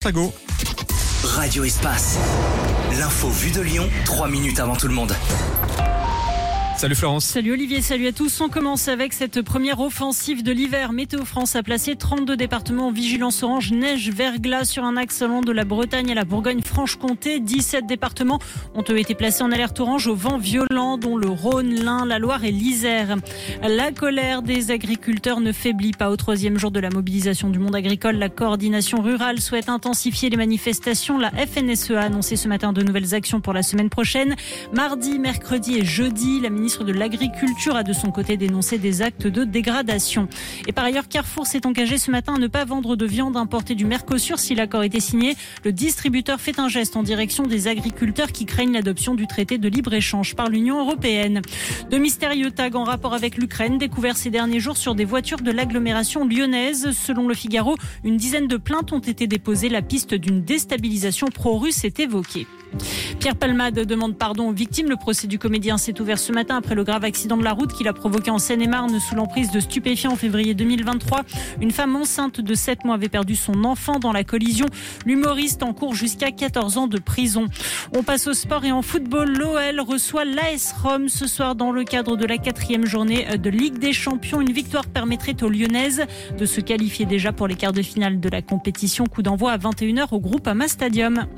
Tago. Radio Espace. L'info vue de Lyon, 3 minutes avant tout le monde. Salut Florence. Salut Olivier, salut à tous. On commence avec cette première offensive de l'hiver. Météo France a placé 32 départements en vigilance orange neige verglas sur un axe allant de la Bretagne à la Bourgogne-Franche-Comté. 17 départements ont été placés en alerte orange au vent violent, dont le Rhône, l'Ain, la Loire et l'Isère. La colère des agriculteurs ne faiblit pas. Au 3e jour de la mobilisation du monde agricole, la coordination rurale souhaite intensifier les manifestations. La FNSEA a annoncé ce matin de nouvelles actions pour la semaine prochaine. Mardi, mercredi et jeudi, la ministre de l'Agriculture a de son côté dénoncé des actes de dégradation. Et par ailleurs, Carrefour s'est engagé ce matin à ne pas vendre de viande importée du Mercosur si l'accord était signé. Le distributeur fait un geste en direction des agriculteurs qui craignent l'adoption du traité de libre-échange par l'Union européenne. De mystérieux tags en rapport avec l'Ukraine découverts ces derniers jours sur des voitures de l'agglomération lyonnaise. Selon Le Figaro, une dizaine de plaintes ont été déposées. La piste d'une déstabilisation pro-russe est évoquée. Pierre Palmade demande pardon aux victimes. Le procès du comédien s'est ouvert ce matin après le grave accident de la route qu'il a provoqué en Seine-et-Marne sous l'emprise de stupéfiants en février 2023. Une femme enceinte de 7 mois avait perdu son enfant dans la collision. L'humoriste encourt jusqu'à 14 ans de prison. On passe au sport et en football. L'OL reçoit l'AS Rome ce soir dans le cadre de la 4e journée de Ligue des Champions. Une victoire permettrait aux Lyonnaises de se qualifier déjà pour les quarts de finale de la compétition. Coup d'envoi à 21h au Groupama Stadium.